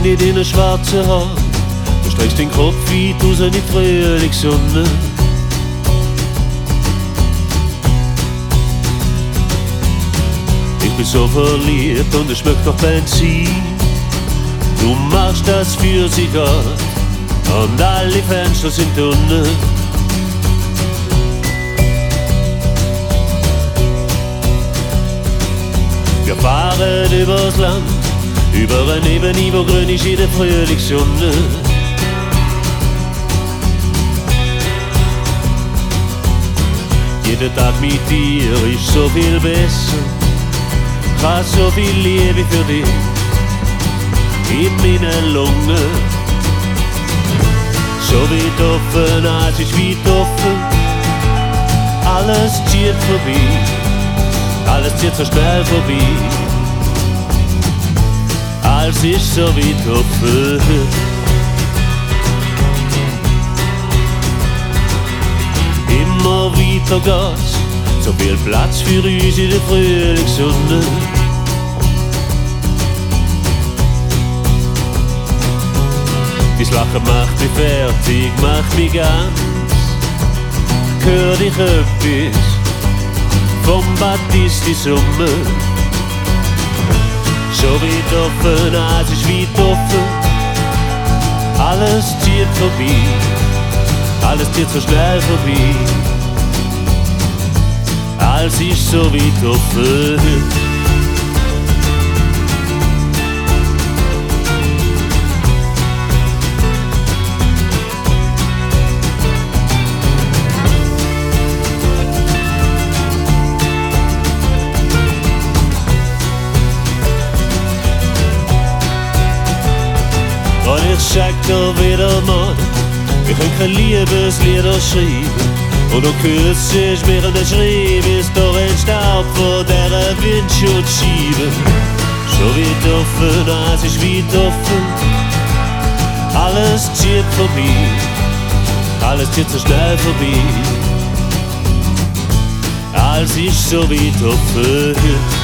Wind in deine schwarze Haar. Du streckst den Kopf weit raus in die Frühlingssonne. Ich bin so verliebt und es schmeckt nach Benzin. Du machst das für Zigarren und alle Fenster sind unten. Wir fahren übers Land, über ein Ebene, wo grün ist in der Frühlingssonne. Jeder Tag mit dir ist so viel besser. Ich hab so viel Liebe für dich in meinen Lungen. So weit offen, als ist weit offen. Alles zieht vorbei, alles zieht so schnell vorbei. Alles ist so weit offen. Immer weiter geht's, so viel Platz für uns in der Frühlingssonne. Dein Lachen macht mich fertig, macht mich ganz. Hör dich etwas vom Battisti Sommer. So weit offen, als ist weit offen. Alles zieht vorbei, alles zieht so schnell vorbei. Alles ist so weit offen. Und ich sag dir wieder mal, wir können keine Liebeslieder schreiben. Und du küssest mir und schreib ist doch ein Staub von dieser Windschutzscheibe. So weit offen, als ist weit offen. Alles zieht vorbei, alles zieht so schnell vorbei. Alles ist so weit offen.